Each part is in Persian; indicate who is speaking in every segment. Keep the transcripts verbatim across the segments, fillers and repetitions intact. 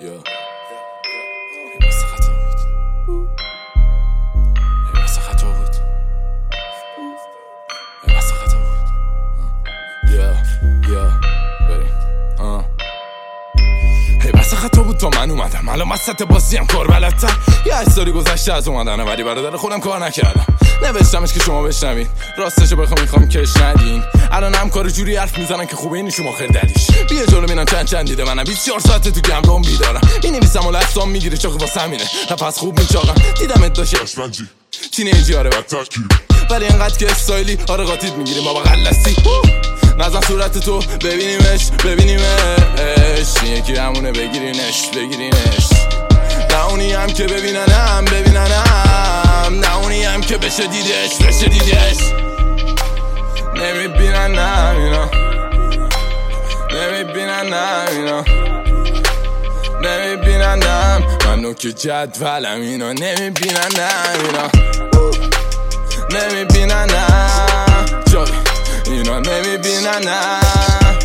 Speaker 1: یا ای بس خطا بود، ای بس خطا بود، ای بس خطا بود. یا یا بریم آه ای بس خطا بود تا من اومدم الان وسط بازیم کار بلدتر. یه هشت سالی گذشته از اومدن ولی برادر خودم کار نکردم. نوشتمش که شما بشنوین، راستشو بخوام میخوام کش ندین. الان هم کار جوری حرف میزنن که خوبه این شما خیلی دلیش. بیا جلو ببینم چند چند دیده منم بیست و چهار ساعته تو گمرام بیدارم. مینویسم و لفظام میگیره چاقی واسه همینه پس خوب میچاقم. دیدمت داشت اشفنجی تینیجی آره بدترکیب ولی انقدر که استایلی آره قاطید میگیریم بابا غلسی. نزن صورت تو ببینیمش ببینیمش یکی همونه بگیرینش بگیرینش. نه اونی هم که ببیننم ببیننم نه اونی هم که بشه دیدش بشه دیدش. نمیبیننم اینا نمیبیننم اینا نمیبیننم منو که جدولم اینا نمیبیننم اینا نمیبیننم جای اینا نمیبیننم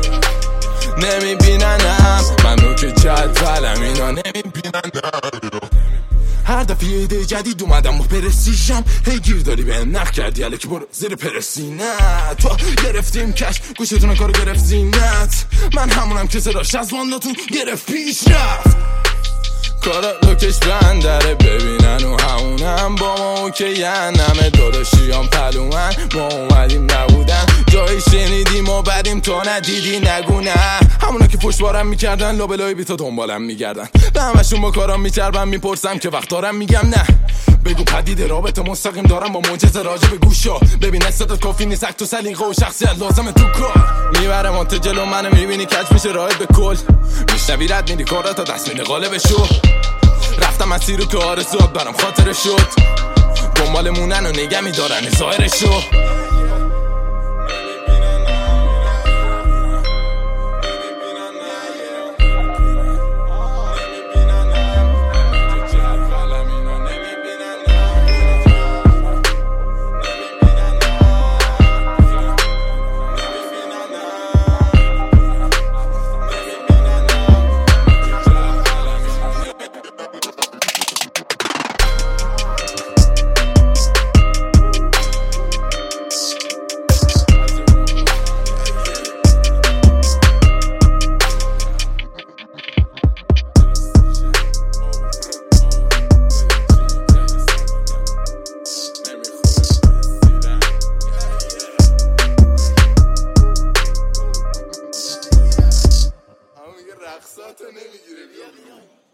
Speaker 1: نمیبیننم منو که جدولم اینا نمیبیننم. هر دفعه یه ایده جدید اومدم و پرستیژم هی گیر داری بهم نخ کردی الکی برو زیر پرستی. نه تو گرفتیم کش گوشتون کارو گرفت زینت. من همونم که صداش از وانداتون گرفت پیش رفت. کارا لوکش بندره ببینن و همونم با ما که یه نمه داداشیام پلومن. ما اومدیم نبودن جایی شنیدیم و بعدیم تو ندیدی نگو نه. همونا که پشتوارم میکردن لابلای بی تا دنبالم میگردن. به همشون با کارام میچربم میپرسم که وقت دارم میگم نه. بگو پدید رابطه مستقیم دارم با معجزه راجع به گوشا. ببین استعداد کافی نیست اکت و سلیقه و شخصیت لازمه تو کار. میبره مانت جلو منو میبینی کج میشه راه به کل. میشنوی رد میری کارا تا دست میده قالب شو. رفتم مسیر رو که آرزوات برام خاطره شد. دنبال مونن و نگه میدارن ظاهرشو. رقصاتو نمیگیره.